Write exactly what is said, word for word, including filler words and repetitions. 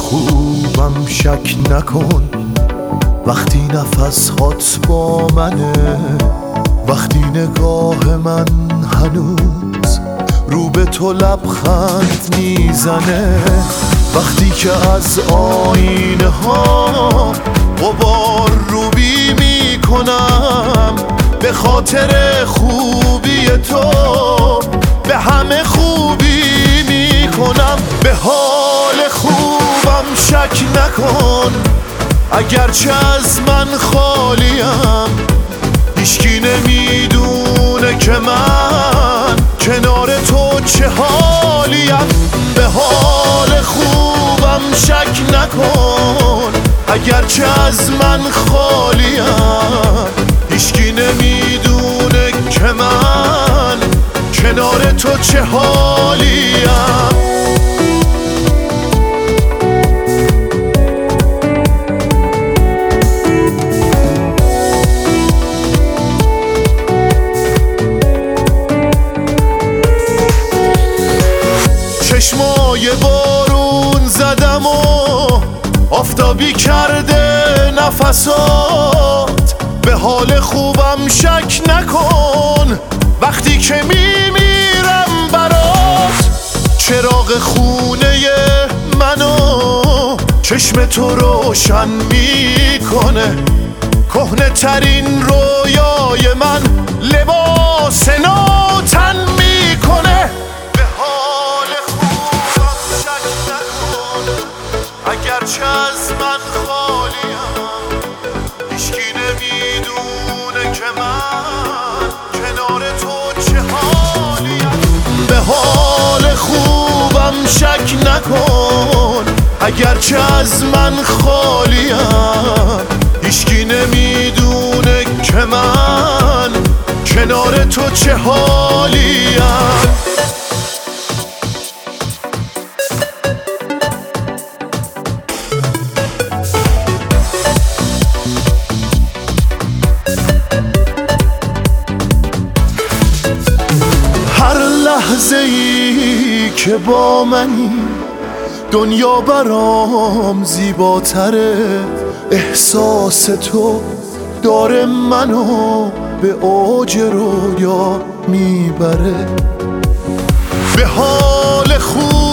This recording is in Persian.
خوبم شک نکن، وقتی نفس هات با منه، وقتی نگاه من هنوز رو به تو لبخند میزنه، وقتی که از آینه ها غبار روبی میکنم، به خاطر خوبی تو به همه خوبی میکنم. به حال خوبم شک نکن، اگرچه از من خالیم، هیچکی نمیدونه که من کنار تو چه حالیم. به حال خوبم شک نکن، اگرچه از من خالیم، هیچکی نمیدونه که من کنار تو چه حالیم. چشمای بارون زدم و آفتابی کرده نفسات، به حال خوبم شک نکن، وقتی که میمیرم برات، چراغ خونه منو چشم تو روشن میکنه، کهنه ترین رویای من لباس نو تن میکنه. اگرچه از من خالیم، هیچکی نمیدونه که من کنار تو چه حالیم. به حال خوبم شک نکن، اگرچه از من خالیم، هیچکی نمیدونه که من کنار تو چه حالیم. لحظه ای که با منی دنیا برام زیباتره، احساس تو داره منو به اوج رویا میبره. به حال خوب